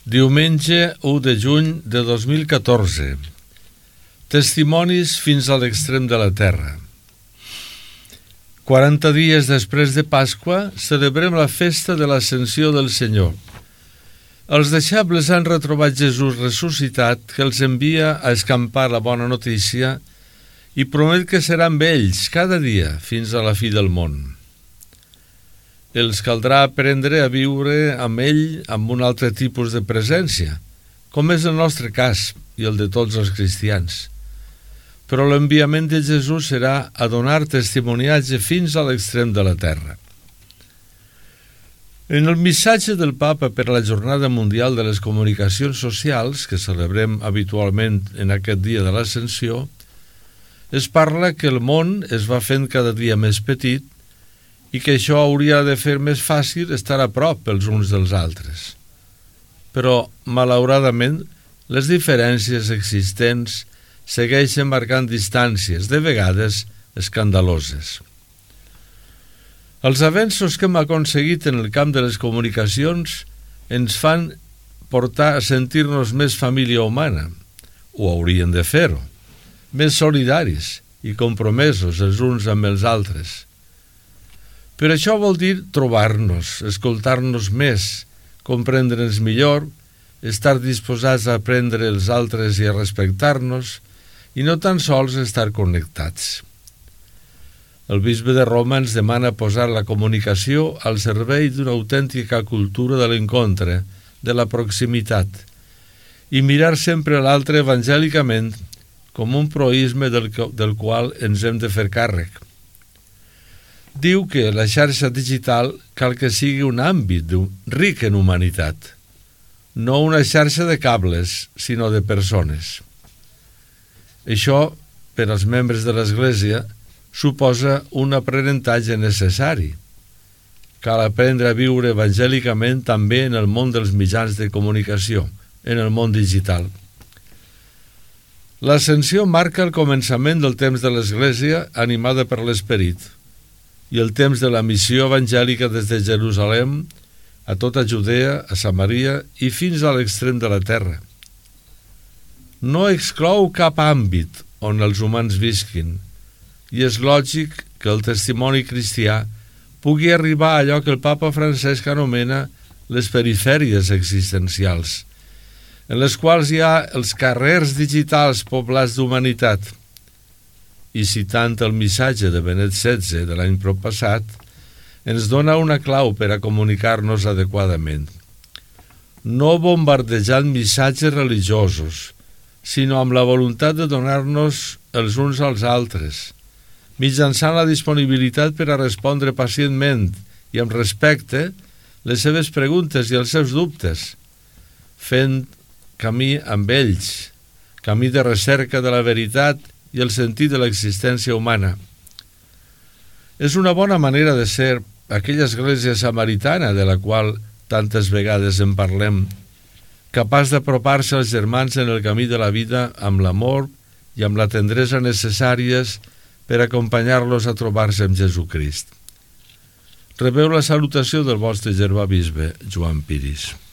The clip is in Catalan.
Diumenge 1 de juny de 2014. Testimonis fins a l'extrem de la terra. 40 dies després de Pasqua celebrem la festa de l'Ascensió del Senyor. Els deixebles han retrobat Jesús ressuscitat, que els envia a escampar la bona notícia i promet que serà amb ells cada dia fins a la fi del món. Els caldrà aprendre a viure amb ell amb un altre tipus de presència, com és el nostre cas i el de tots els cristians. Però l'enviament de Jesús serà a donar testimoniatge fins a l'extrem de la terra. En el missatge del Papa per la Jornada Mundial de les Comunicacions Socials, que celebrem habitualment en aquest dia de l'Ascensió, es parla que el món es va fent cada dia més petit i que això hauria de fer més fàcil estar a prop els uns dels altres. Però, malauradament, les diferències existents segueixen marcant distàncies, de vegades escandaloses. Els avenços que hem aconseguit en el camp de les comunicacions ens fan portar a sentir-nos més família humana, o haurien de fer-ho, més solidaris i compromesos els uns amb els altres. Però això vol dir trobar-nos, escoltar-nos més, comprendre'ns millor, estar disposats a aprendre els altres i a respectar-nos, i no tan sols estar connectats. El bisbe de Roma ens demana posar la comunicació al servei d'una autèntica cultura de l'encontre, de la proximitat, i mirar sempre l'altre evangèlicament com un proisme del qual ens hem de fer càrrec. Diu que la xarxa digital cal que sigui un àmbit ric en humanitat, no una xarxa de cables, sinó de persones. Això, per als membres de l'Església, suposa un aprenentatge necessari. Cal aprendre a viure evangèlicament també en el món dels mitjans de comunicació, en el món digital. L'Ascensió marca el començament del temps de l'Església animada per l'Esperit i el temps de la missió evangèlica des de Jerusalem a tota Judea, a Samaria i fins a l'extrem de la terra. No exclou cap àmbit on els humans visquin i és lògic que el testimoni cristià pugui arribar a allò que el Papa Francesc anomena les perifèries existencials, en les quals hi ha els carrers digitals poblats d'humanitat. I citant el missatge de Benet XVI de l'any proppassat, ens dona una clau per a comunicar-nos adequadament. No bombardejant missatges religiosos, sinó amb la voluntat de donar-nos els uns als altres, mitjançant la disponibilitat per a respondre pacientment i amb respecte les seves preguntes i els seus dubtes, fent camí amb ells, camí de recerca de la veritat i el sentit de l'existència humana. És una bona manera de ser aquella església samaritana de la qual tantes vegades en parlem, capaç d'apropar-se als germans en el camí de la vida amb l'amor i amb la tendresa necessàries per acompanyar-los a trobar-se amb Jesucrist. Rebeu la salutació del vostre germà bisbe, Joan Piris.